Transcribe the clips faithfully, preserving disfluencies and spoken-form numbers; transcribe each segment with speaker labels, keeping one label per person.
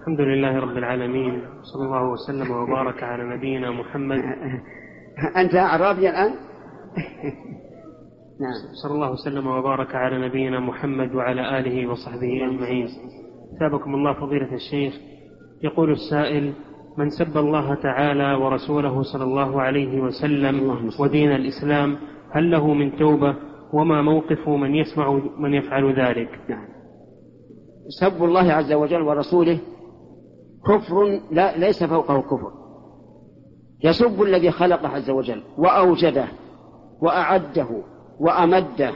Speaker 1: الحمد لله رب العالمين، صلى الله وسلم وبارك على نبينا محمد.
Speaker 2: أنت أعرابي الآن؟
Speaker 1: نعم. صلى الله وسلم وبارك على نبينا محمد وعلى آله وصحبه أجمعين. ثابكم الله فضيلة الشيخ. يقول السائل: من سب الله تعالى ورسوله صلى الله عليه وسلم ودين الإسلام هل له من توبة؟ وما موقف من يسمع من يفعل ذلك؟
Speaker 2: نعم. سب الله عز وجل ورسوله كفر لا ليس فوقه كفر. يسب الذي خلقه عز وجل وأوجده وأعده وأمده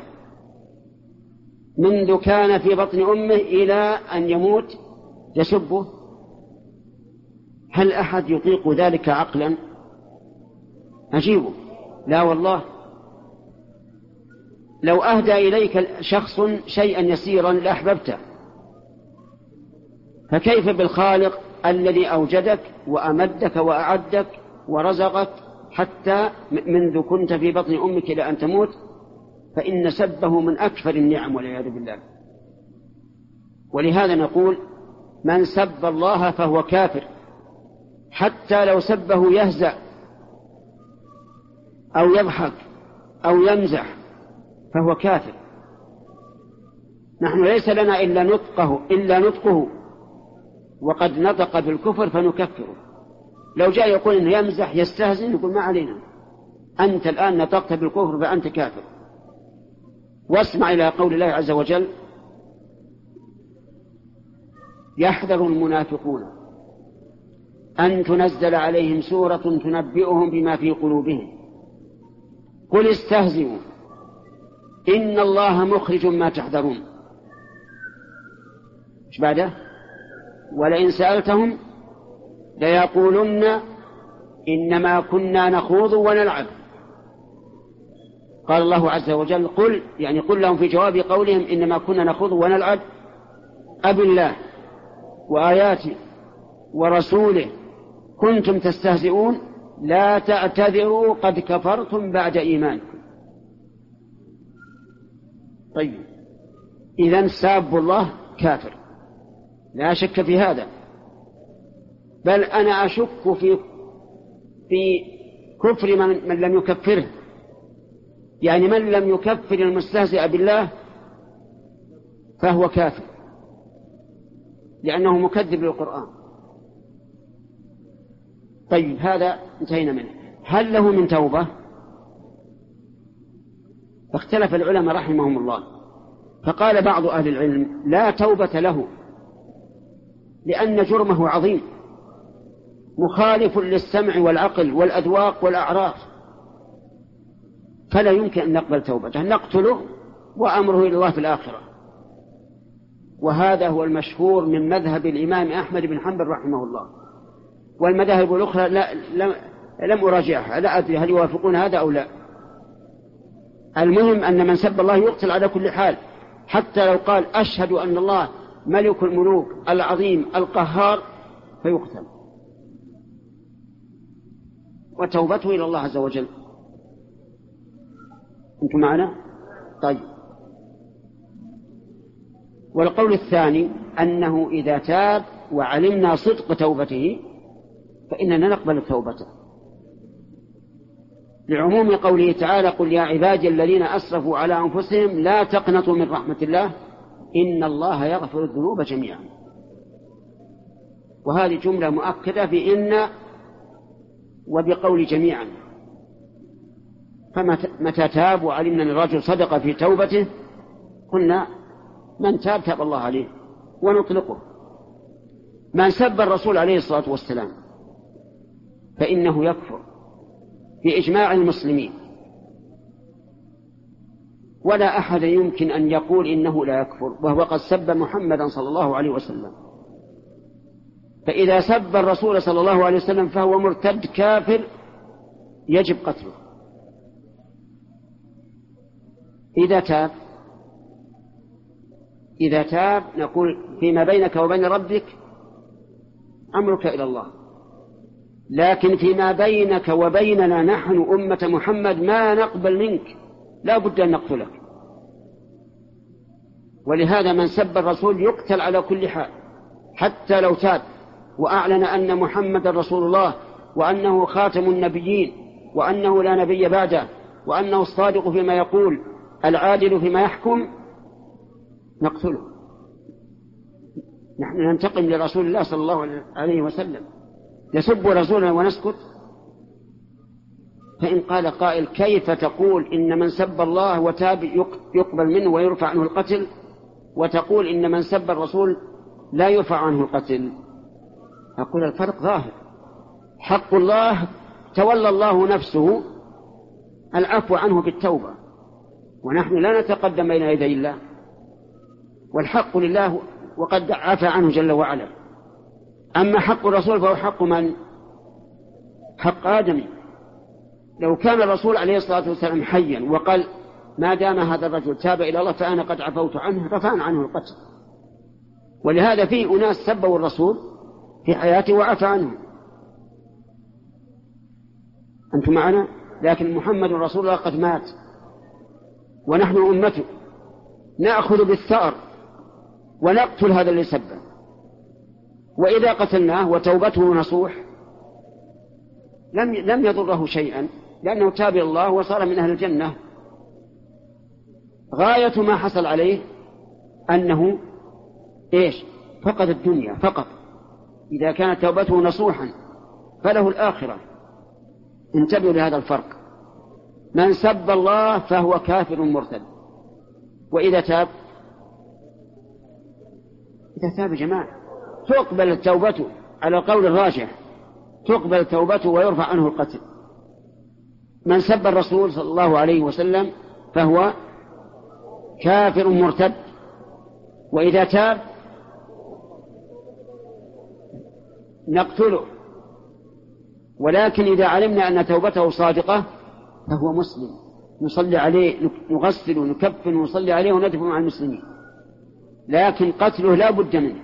Speaker 2: منذ كان في بطن أمه إلى أن يموت يسبه. هل أحد يطيق ذلك عقلا؟ أجيبه لا والله. لو أهدى إليك شخص شيئا يسيرا لأحببته، فكيف بالخالق الذي أوجدك وأمدك وأعدك ورزقك حتى منذ كنت في بطن أمك إلى أن تموت؟ فإن سبه من أكثر النعم والعياذ بالله. ولهذا نقول: من سب الله فهو كافر، حتى لو سبه يهزأ أو يضحك أو يمزح فهو كافر. نحن ليس لنا إلا نطقه إلا نطقه وقد نطق بالكفر فنكفره. لو جاء يقول إنه يمزح يستهزئ يقول ما علينا، أنت الآن نطقت بالكفر فأنت كافر. واسمع إلى قول الله عز وجل: يحذر المنافقون أن تنزل عليهم سورة تنبئهم بما في قلوبهم قل استهزئوا إن الله مخرج ما تحذرون. ايش بعده؟ ولئن سألتهم ليقولن إنما كنا نخوض ونلعب. قال الله عز وجل: قل يعني قل لهم في جواب قولهم إنما كنا نخوض ونلعب أب الله وآياته ورسوله كنتم تستهزئون لا تعتذروا قد كفرتم بعد إيمانكم. طيب، إذن ساب الله كافر لا شك في هذا، بل أنا أشك في في كفر من, من لم يكفره. يعني من لم يكفر المستهزئ بالله فهو كافر لأنه مكذب للقرآن. طيب، هذا انتهينا منه. هل له من توبة؟ فاختلف العلماء رحمهم الله، فقال بعض أهل العلم: لا توبة له، لأن جرمه عظيم مخالف للسمع والعقل والأذواق والأعراف، فلا يمكن أن نقبل توبته، نقتله وأمره إلى الله في الآخرة. وهذا هو المشهور من مذهب الإمام أحمد بن حنبل رحمه الله. والمذاهب الأخرى لا لم, لم أراجعها، لا أدري هل يوافقون هذا أو لا. المهم أن من سب الله يقتل على كل حال، حتى لو قال أشهد أن الله ملك الملوك العظيم القهار فيقتل، وتوبته إلى الله عز وجل. أنتم معنا؟ طيب. والقول الثاني أنه إذا تاب وعلمنا صدق توبته فإننا نقبل توبته، لعموم قوله تعالى: قل يا عبادي الذين أسرفوا على أنفسهم لا تقنطوا من رحمة الله إن الله يغفر الذنوب جميعا. وهذه جملة مؤكدة بإن وبقول جميعا. فمتى تاب وعلمنا أن الرجل صدق في توبته قلنا: من تاب تاب الله عليه ونطلقه. من سب الرسول عليه الصلاة والسلام فإنه يكفر بإجماع المسلمين، ولا أحد يمكن أن يقول إنه لا يكفر وهو قد سب محمدا صلى الله عليه وسلم. فإذا سب الرسول صلى الله عليه وسلم فهو مرتد كافر يجب قتله. إذا تاب إذا تاب نقول: فيما بينك وبين ربك أمرك إلى الله، لكن فيما بينك وبيننا نحن أمة محمد ما نقبل منك، لا بد أن نقتلك. ولهذا من سب الرسول يقتل على كل حال حتى لو تاب. وأعلن أن محمد رسول الله وأنه خاتم النبيين وأنه لا نبي بعده وأنه الصادق فيما يقول العادل فيما يحكم، نقتله. نحن ننتقم لرسول الله صلى الله عليه وسلم، يسب رسولنا ونسكت؟ فإن قال قائل كيف تقول إن من سب الله وتاب يقبل منه ويرفع عنه القتل، وتقول إن من سب الرسول لا يرفع عنه القتل؟ أقول الفرق ظاهر. حق الله تولى الله نفسه العفو عنه بالتوبة، ونحن لا نتقدم بين يدي الله، والحق لله وقد عفى عنه جل وعلا. أما حق الرسول فهو حق من؟ حق آدمي. لو كان الرسول عليه الصلاة والسلام حيا وقال ما دام هذا الرجل تاب إلى الله فأنا قد عفوت عنه، رفعنا عنه القتل. ولهذا فيه أناس سبوا الرسول في حياته وعفى عنه. أنتم معنا؟ لكن محمد رسول الله قد مات ونحن أمته، نأخذ بالثأر ونقتل هذا اللي سبه، وإذا قتلناه وتوبته نصوح لم لم يضره شيئا، لأنه تاب إلى الله وصار من أهل الجنة. غاية ما حصل عليه أنه إيش؟ فقد الدنيا فقط. إذا كانت توبته نصوحا فله الآخرة. انتبهوا لهذا الفرق. من سب الله فهو كافر مرتد، وإذا تاب إذا تاب جماعة تقبل توبته على القول الراجح، تقبل توبته ويرفع عنه القتل. من سب الرسول صلى الله عليه وسلم فهو كافر مرتد، وإذا تاب نقتله. ولكن إذا علمنا أن توبته صادقة فهو مسلم، نصلي عليه، نغسل ونكفن ونصلي عليه وندفن مع المسلمين. لكن قتله لا بد منه.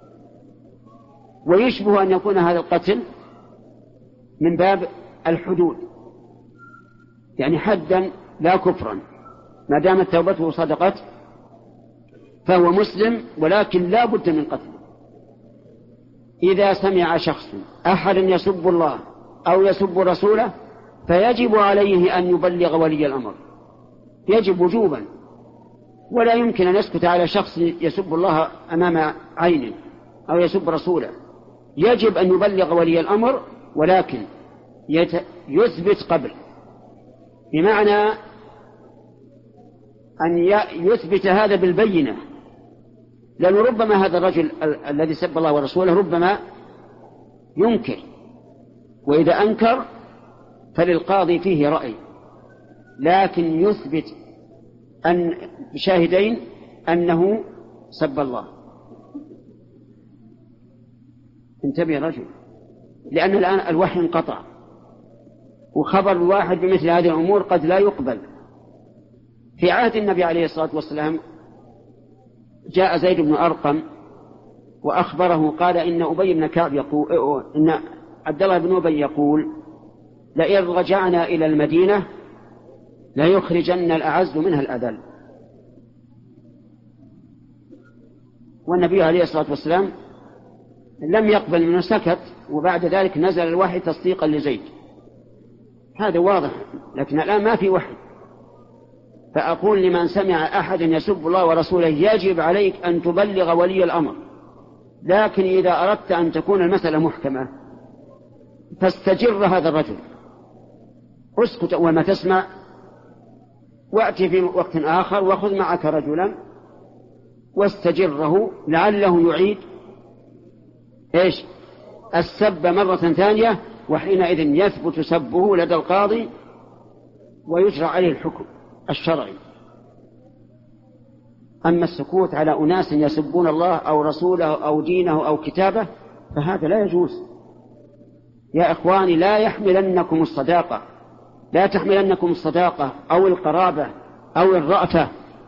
Speaker 2: ويشبه أن يكون هذا القتل من باب الحدود، يعني حدا لا كفرا، ما دامت توبته صدقت فهو مسلم، ولكن لا بد من قتله. إذا سمع شخص أحد يسب الله أو يسب رسوله فيجب عليه أن يبلغ ولي الأمر، يجب وجوبا، ولا يمكن أن يسكت على شخص يسب الله أمام عينه أو يسب رسوله. يجب أن يبلغ ولي الأمر، ولكن يثبت قبل، بمعنى أن يثبت هذا بالبينة، لأنه ربما هذا الرجل الذي سب الله ورسوله ربما ينكر، وإذا أنكر فللقاضي فيه رأي، لكن يثبت أن بشاهدين أنه سب الله. انتبه يا رجل، لأن الآن الوحي انقطع، وخبر الواحد بمثل هذه الأمور قد لا يقبل. في عهد النبي عليه الصلاة والسلام جاء زيد بن أرقم وأخبره، قال إن أبي بن كعب يقول، إن عبد الله بن أبي يقول لئن رجعنا إلى المدينة ليخرجن الأعز منها الأذل. والنبي عليه الصلاة والسلام لم يقبل منه، سكت، وبعد ذلك نزل الوحي تصديقا لزيد. هذا واضح، لكن الآن ما في وحي. فأقول لمن سمع أحد يسب الله ورسوله يجب عليك أن تبلغ ولي الأمر، لكن إذا أردت أن تكون المسألة محكمة فاستجر هذا الرجل، اسكت أول ما تسمع، وأتي في وقت آخر وخذ معك رجلا واستجره لعله يعيد إيش السب مرة ثانية، وحينئذ يثبت سبه لدى القاضي ويجرى عليه الحكم الشرعي. أما السكوت على أناس يسبون الله أو رسوله أو دينه أو كتابه فهذا لا يجوز. يا إخواني، لا يحملنكم الصداقة، لا تحملنكم الصداقة أو القرابة أو الرأفة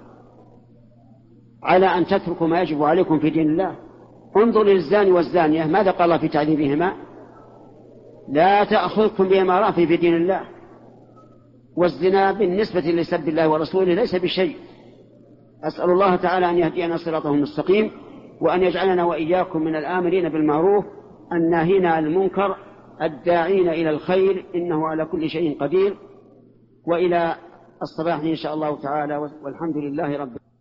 Speaker 2: على أن تتركوا ما يجب عليكم في دين الله. انظر للزاني والزانية، ماذا قال الله في تعذيبهما؟ لا تأخذكم بهما رأفة في دين الله. والزنا بالنسبة لسب الله ورسوله ليس بشيء. أسأل الله تعالى أن يهدينا صراطه المستقيم، وأن يجعلنا وإياكم من الآمرين بالمعروف الناهين عن المنكر الداعين إلى الخير، إنه على كل شيء قدير. وإلى الصباح إن شاء الله تعالى، والحمد لله رب العالمين.